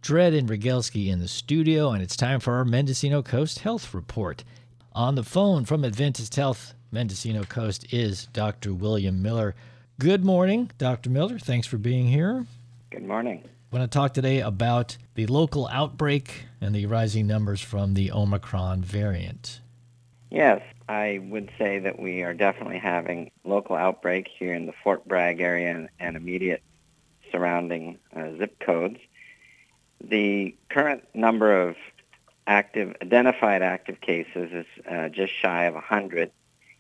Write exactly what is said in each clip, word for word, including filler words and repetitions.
Dredd and Rogalski in the studio, and it's time for our Mendocino Coast Health Report. On the phone from Adventist Health Mendocino Coast is Doctor William Miller. Good morning, Doctor Miller. Thanks for being here. Good morning. I want to talk today about the local outbreak and the rising numbers from the Omicron variant. Yes, I would say that we are definitely having local outbreak here in the Fort Bragg area and, and immediate surrounding uh, zip codes. The current number of active, identified active cases is uh, just shy of one hundred.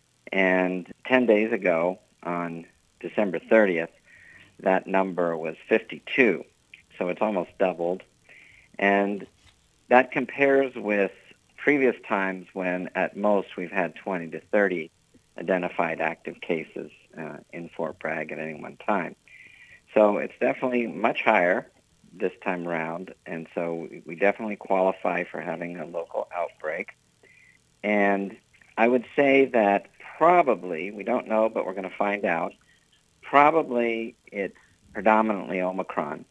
And ten days ago, on December thirtieth, that number was fifty-two. So it's almost doubled. And that compares with previous times when at most we've had twenty to thirty identified active cases uh, in Fort Bragg at any one time. So it's definitely much higher this time around, and so we definitely qualify for having a local outbreak. And I would say that probably, we don't know, but we're going to find out, probably it's predominantly Omicron.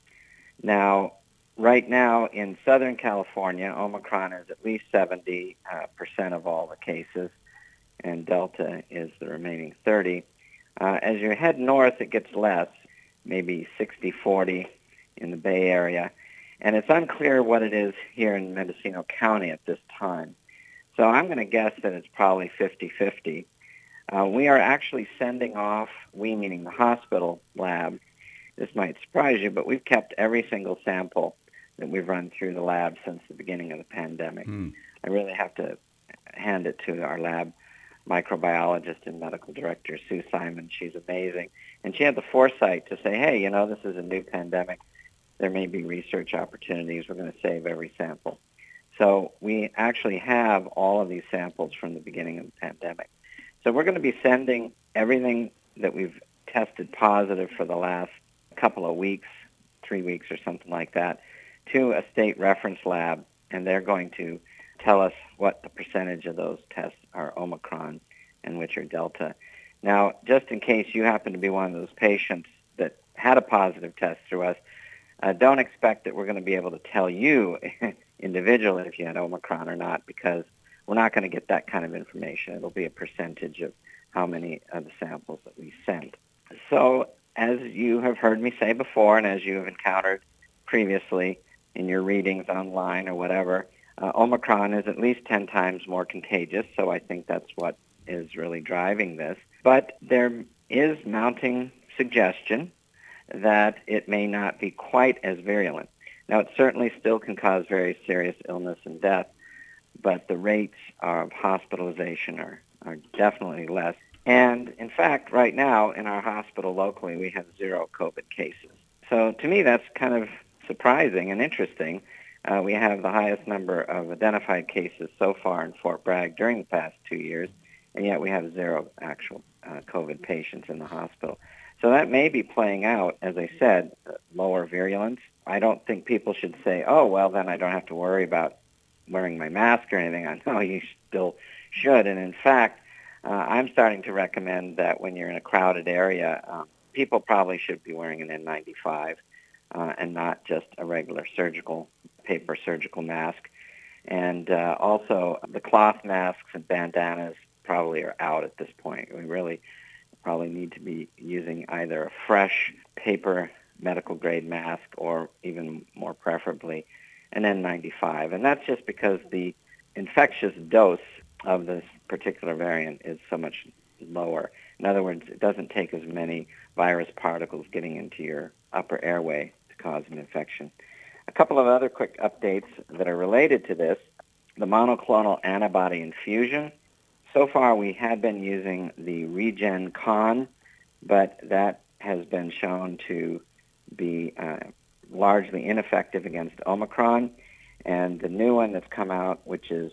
Now, right now in Southern California, Omicron is at least seventy percent uh, of all the cases, and Delta is the remaining thirty. Uh, as you head north, it gets less, maybe sixty forty in the Bay Area, and it's unclear what it is here in Mendocino County at this time. So I'm going to guess that it's probably fifty fifty. Uh, we are actually sending off, we meaning the hospital lab, this might surprise you, but we've kept every single sample that we've run through the lab since the beginning of the pandemic. Mm. I really have to hand it to our lab microbiologist and medical director, Sue Simon. She's amazing. And she had the foresight to say, hey, you know, this is a new pandemic. There may be research opportunities. We're going to save every sample. So we actually have all of these samples from the beginning of the pandemic. So we're going to be sending everything that we've tested positive for the last couple of weeks, three weeks or something like that, to a state reference lab, and they're going to tell us what the percentage of those tests are Omicron and which are Delta. Now, just in case you happen to be one of those patients that had a positive test through us, uh, don't expect that we're going to be able to tell you individually if you had Omicron or not, because we're not going to get that kind of information. It'll be a percentage of how many of the samples that we sent. So, as you have heard me say before, and as you have encountered previously in your readings online or whatever, uh, Omicron is at least ten times more contagious, so I think that's what is really driving this. But there is mounting suggestion that it may not be quite as virulent. Now, it certainly still can cause very serious illness and death, but the rates of hospitalization are, are definitely less. And, in fact, right now in our hospital locally, we have zero COVID cases. So, to me, that's kind of surprising and interesting. Uh, we have the highest number of identified cases so far in Fort Bragg during the past two years, and yet we have zero actual uh, COVID patients in the hospital. So that may be playing out, as I said, uh, lower virulence. I don't think people should say, oh, well, then I don't have to worry about wearing my mask or anything. I know you still should. And in fact, uh, I'm starting to recommend that when you're in a crowded area, um, people probably should be wearing an N ninety-five uh, and not just a regular surgical, paper surgical mask. And uh, also the cloth masks and bandanas probably are out at this point. We really probably need to be using either a fresh paper medical grade mask or even more preferably an N ninety-five. And that's just because the infectious dose of this particular variant is so much lower. In other words, it doesn't take as many virus particles getting into your upper airway to cause an infection. A couple of other quick updates that are related to this. The monoclonal antibody infusion. So far, we had been using the RegenCon, but that has been shown to be uh, largely ineffective against Omicron. And the new one that's come out, which is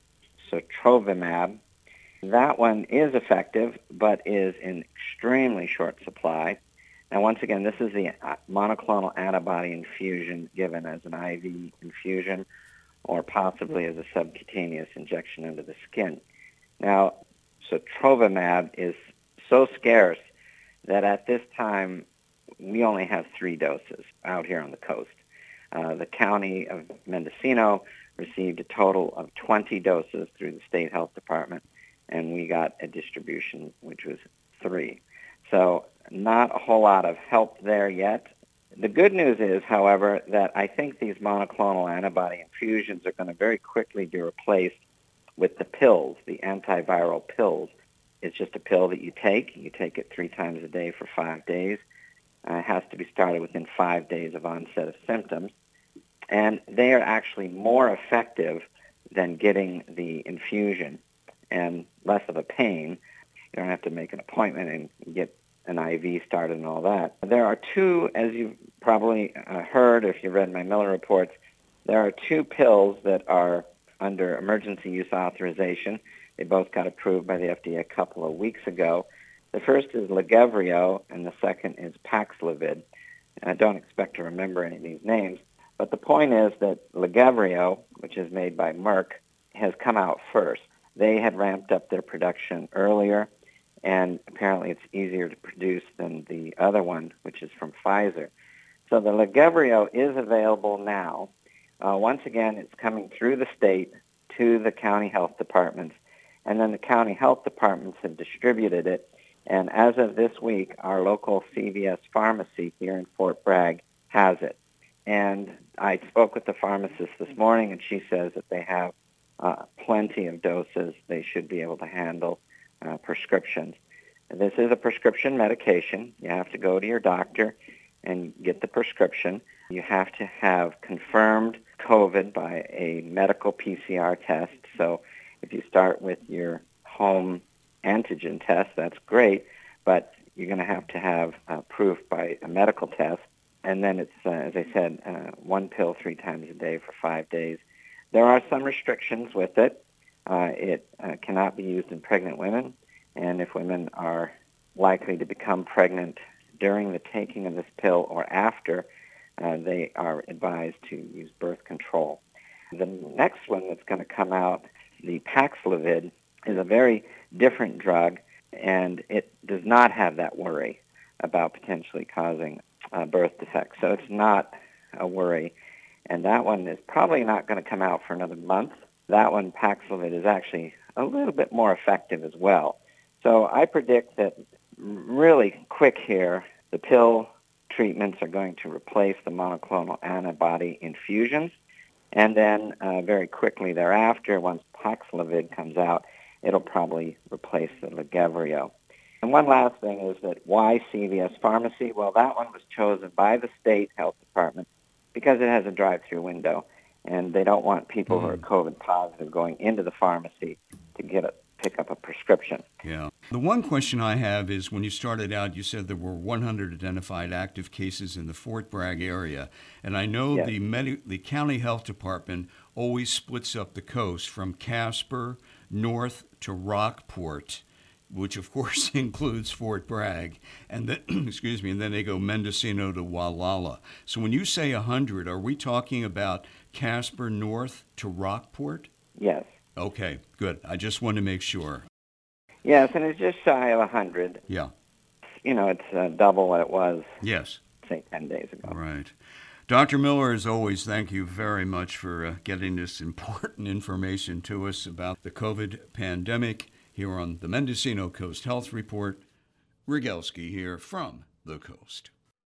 sotrovimab, that one is effective, but is in extremely short supply. Now, once again, this is the monoclonal antibody infusion given as an I V infusion or possibly as a subcutaneous injection into the skin. Now, sotrovimab is so scarce that at this time we only have three doses out here on the coast. Uh, the county of Mendocino received a total of twenty doses through the state health department, and we got a distribution which was three. So not a whole lot of help there yet. The good news is, however, that I think these monoclonal antibody infusions are going to very quickly be replaced with the pills, the antiviral pills. It's just a pill that you take. You take it three times a day for five days. Uh, it has to be started within five days of onset of symptoms. And they are actually more effective than getting the infusion and less of a pain. You don't have to make an appointment and get an I V started and all that. There are two, as you've probably uh, heard if you've read my Miller reports, there are two pills that are under emergency use authorization. They both got approved by the F D A a couple of weeks ago. The first is Lagevrio, and the second is Paxlovid. And I don't expect to remember any of these names, but the point is that Lagevrio, which is made by Merck, has come out first. They had ramped up their production earlier, and apparently it's easier to produce than the other one, which is from Pfizer. So the Lagevrio is available now. Uh, once again, it's coming through the state to the county health departments, and then the county health departments have distributed it. And as of this week, our local C V S pharmacy here in Fort Bragg has it. And I spoke with the pharmacist this morning, and she says that they have uh, plenty of doses they should be able to handle. Uh, prescriptions. This is a prescription medication. You have to go to your doctor and get the prescription. You have to have confirmed COVID by a medical P C R test. So if you start with your home antigen test, that's great, but you're going to have to have uh, proof by a medical test. And then it's, uh, as I said, uh, one pill three times a day for five days. There are some restrictions with it. Uh, it uh, cannot be used in pregnant women, and if women are likely to become pregnant during the taking of this pill or after, uh, they are advised to use birth control. The next one that's going to come out, the Paxlovid, is a very different drug, and it does not have that worry about potentially causing uh, birth defects. So it's not a worry, and that one is probably not going to come out for another month. That one, Paxlovid, is actually a little bit more effective as well. So I predict that really quick here, the pill treatments are going to replace the monoclonal antibody infusions. And then uh, very quickly thereafter, once Paxlovid comes out, it'll probably replace the Lagevrio. And one last thing is that why C V S Pharmacy? Well, that one was chosen by the state health department because it has a drive-through window. And they don't want people mm. who are COVID positive going into the pharmacy to get a, pick up a prescription. Yeah. The one question I have is when you started out, you said there were one hundred identified active cases in the Fort Bragg area. And I know yes. the, Medi- the county health department always splits up the coast from Casper north to Rockport, which of course includes Fort Bragg, and then, excuse me, and then they go Mendocino to Wallala. So when you say one hundred, are we talking about Casper north to Rockport? Yes. Okay, good. I just wanted to make sure. Yes, and it's just shy of one hundred. Yeah. You know, it's uh, double what it was, yes. say, ten days ago. Right. Doctor Miller, as always, thank you very much for uh, getting this important information to us about the COVID pandemic here on the Mendocino Coast Health Report. Rogalski here from the Coast.